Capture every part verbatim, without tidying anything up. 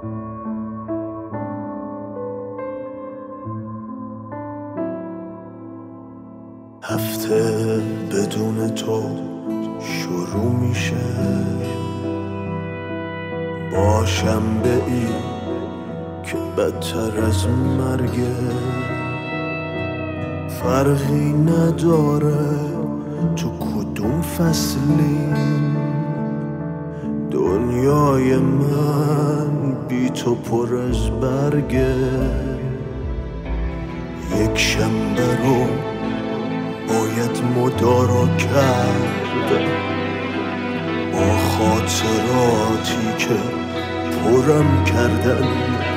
هفته بدون تو شروع میشه با شنبه ای که بدتر از مرگه. فرقی نداره تو کدوم فصلی، دنیای من بی تو پر از برگه. یک شنبه رو باید مدارا کرد با خاطراتی که پرم کردن،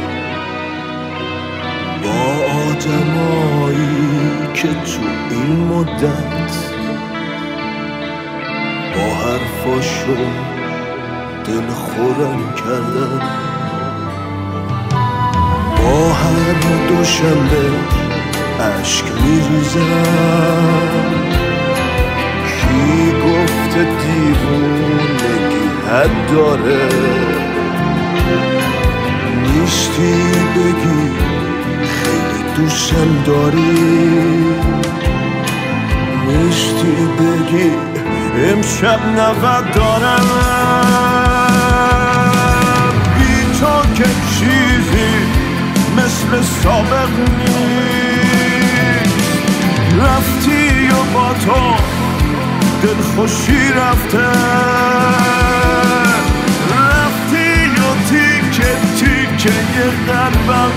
با آدمایی که تو این مدت با حرفاشون دل خورم کردن. با هر دوشنبه عشق میریزم، کی گفته دیوونگی حد داره؟ نیستی بگی خیلی دوستم داری، نیستی بگی امشب نود دارم. بی تو که چیزی مثل سابق نیست، رفتی و با تو دل خوشی رفته، رفتی و تیکه تیکه یه قلبم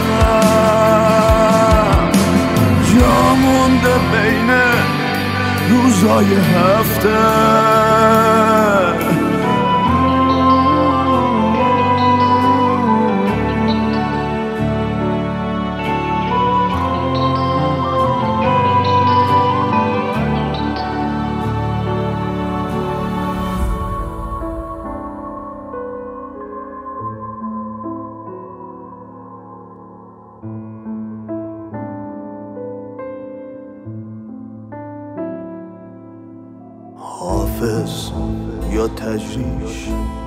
جا مونده بین روزای هفته. حافظ یا تجریش،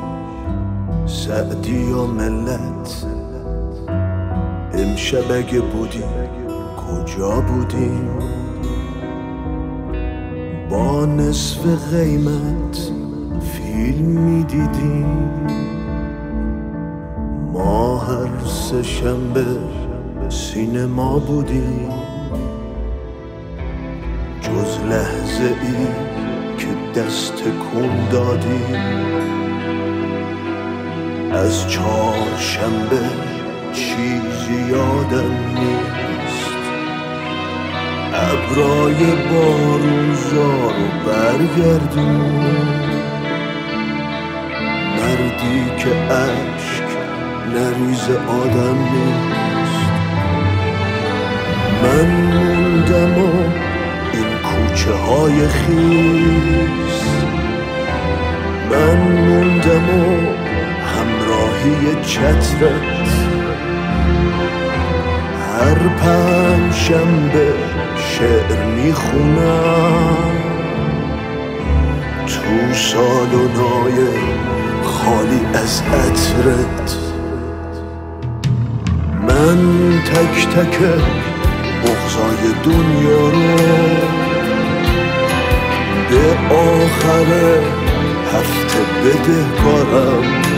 سعدی یا ملت، امشب اگه بودیم کجا بودیم؟ با نصف قیمت فیلم میدیدیم، ما هر سه شنبه سینما بودیم. جز لحظه ای که دست کن دادیم، از چهارشنبه چیزی یادم نیست. ابرای بارونزا رو برگردون، مردی که اشک نریز آدم نیست. من موندم و این کوچه های خیس، من موندم و همراهی چترت. هر پنج شنبه شعر میخونم تو سالنای خالی از عطرت. من تک تک بغضای دنیا رو به آخر هفته بدهکارم.